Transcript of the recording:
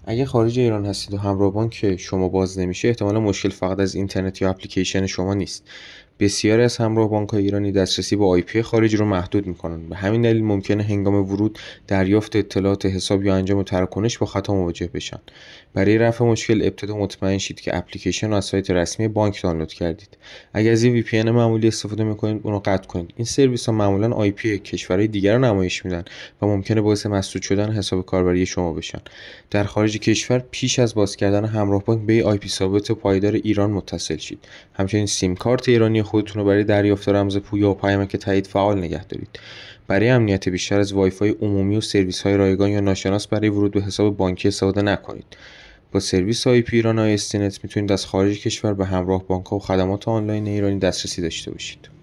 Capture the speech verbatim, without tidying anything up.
اگه خارج ایران هستید و همراه بانک شما باز نمیشه، احتمالا مشکل فقط از اینترنت یا اپلیکیشن شما نیست. بسیاری از همراه بانک‌های ایرانی دسترسی به آی پی خارجی رو محدود می‌کنن. به همین دلیل ممکنه هنگام ورود، دریافت اطلاعات حساب یا انجام تراکنش با خطا مواجه بشن. برای رفع مشکل ابتدا مطمئن شید که اپلیکیشن رو از سایت رسمی بانک دانلود کردید. اگر از یه وی پی ان معمولی استفاده می‌کنید، اون رو قطع کنید. این سرویس‌ها معمولاً آی پی کشورهای دیگر رو نمایش میدن و ممکنه باعث مسدود شدن حساب کاربری شما بشن. در خارج کشور پیش از باز کردن همراه بانک به آی پی ثابت پایدار ایران متصل شید. همچنین سیم کارت ایرانی خودتون رو برای دریافت رمز پویا و پیامک تایید فعال نگه دارید. برای امنیت بیشتر از وای فای عمومی و سرویس های رایگان یا ناشناس برای ورود به حساب بانکی استفاده نکنید. با سرویس آی پی ایران آی اس تی نت میتونید از خارج کشور به همراه بانک ها و خدمات آنلاین ایرانی دسترسی داشته باشید.